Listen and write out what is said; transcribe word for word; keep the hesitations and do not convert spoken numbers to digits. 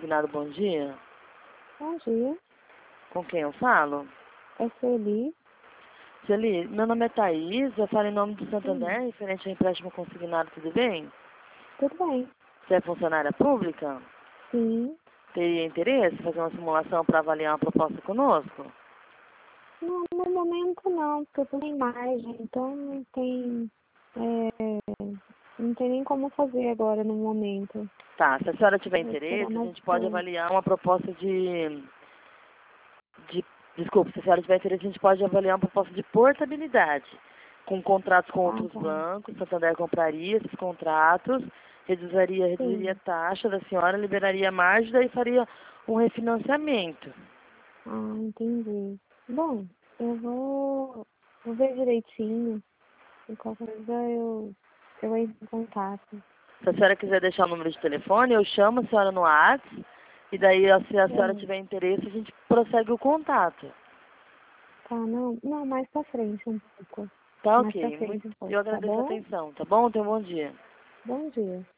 Consignado, bom dia. Bom dia, Com quem eu falo? é Sueli. Sueli, meu nome é Thaís, eu falo em nome do Santander, Sim, referente ao empréstimo consignado, tudo bem? tudo bem. Você é funcionária pública? Sim. Teria interesse em fazer uma simulação para avaliar uma proposta conosco? Não, no momento não, porque eu tô sem margem, então não tem, é, não tem nem como fazer agora no momento. Tá, se a senhora tiver Vou esperar interesse, a mais gente pode tempo. avaliar uma proposta de... de desculpa, se a senhora tiver interesse, a gente pode avaliar uma proposta de portabilidade. Com contratos com Ah, outros tá. bancos, Santander compraria esses contratos, reduziria, reduziria a Sim. taxa da senhora, liberaria a margem, daí faria um refinanciamento. Ah, entendi. Bom, eu vou, vou ver direitinho. E qualquer coisa eu, eu entro em contato. Se a senhora quiser deixar o número de telefone, eu chamo a senhora no WhatsApp, e daí, se a senhora É, tiver interesse, a gente prossegue o contato. tá, não, não, mais pra frente um pouco. Tá Mais pra ok. Muito, frente um eu pouco, tá agradeço a bom? atenção, tá bom? Tenha um bom dia. Bom dia.